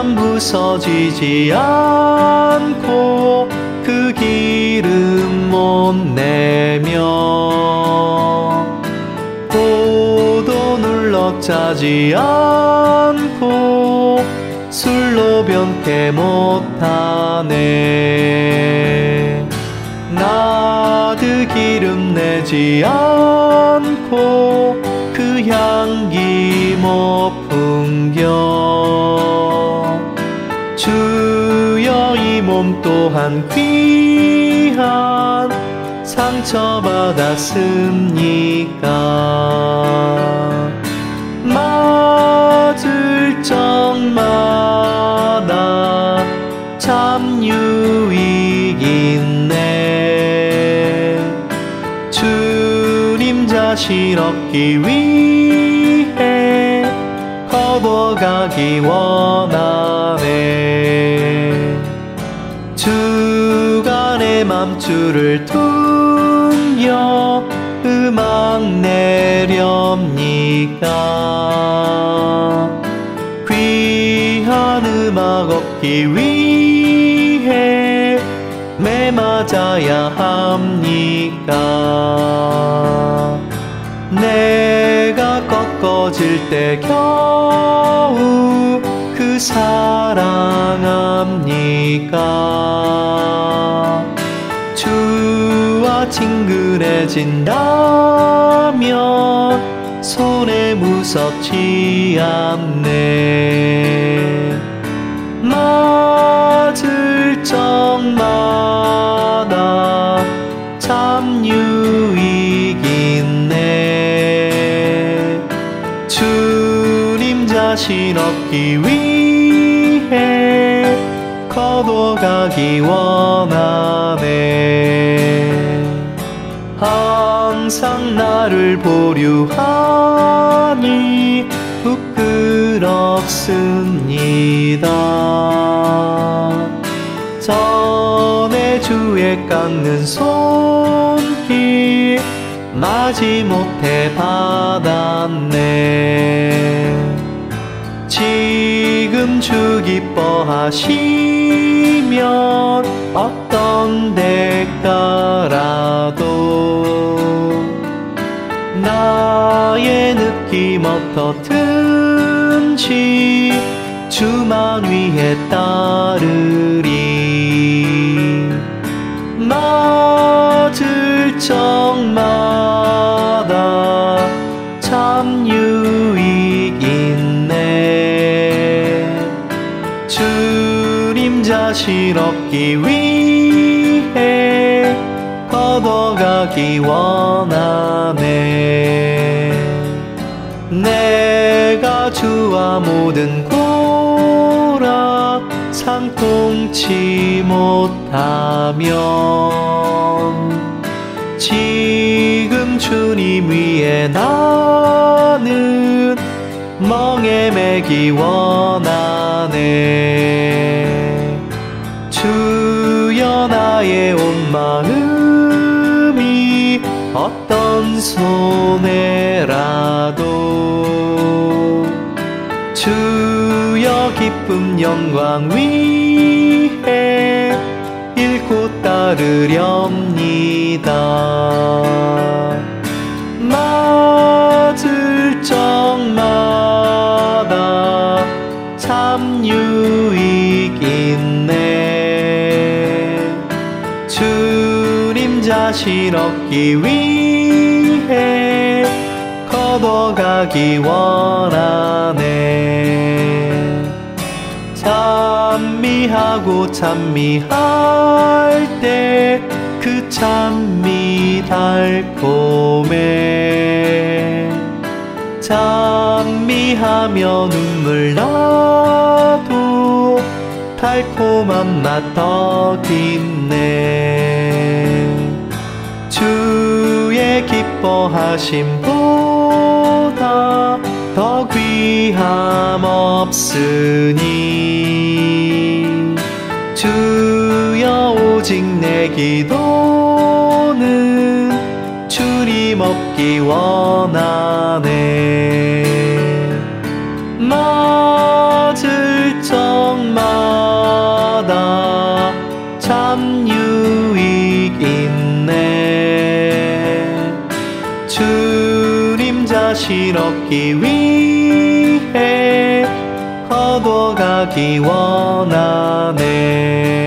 부서지지 않고 그 기름 못 내며 포도 눌러 짜지 않고 술로 변케 못하네. 나드 기름 내지 않고 그 향기 못 풍겨. 주여 이 몸 또한 귀한 상처받았습니까? 맞을 적마다 참 유익 있네. 주님 자신 얻기 위해 거둬가기 원하네. 주간의 맘줄을 퉁겨 음악 내렵니까? 귀한 음악 얻기 위해 매 맞아야 합니까? 내가 꺾어질 때 겨우 그 사랑합니까? 주와 친근해진다면 손에 무섭지 않네. 맞을 적마다 참 유익 있네. 주님 자신 얻기 위해 거둬가기 원하네. 항상 나를 보류하니 부끄럽습니다. 전에 주의 깎는 손길 마지못해 받았네. 지금 주 기뻐하시면 어떤 대가라도 나의 느낌 어떻든지 주만 위해 따르리. 맞을 적마다 참 유익 있네. 주님 자신 얻기 위해 거둬가기 원하네. 내가 주와 모든 고락 상통치 못하면 지금 주님 위에 나는 멍에 매기 원하네. 주여 나의 온 마음이 어떤 손해라도 주여 기쁨 영광 위해 잃고 따르렵니다. 맞을 적마다 참 유익 있네. 주님 자신 얻기 위해 거둬가기 원하네. 찬미하고 찬미할 때 그 찬미 달콤해. 찬미하며 눈물 나도 달콤한 맛 더 깊네. 주의 기뻐하심보다 더 귀함 없으니. 주여 오직 내 기도는 주님 얻기 원하네. 맞을 적 주님 자신 얻기 위해 거둬가기 원하네.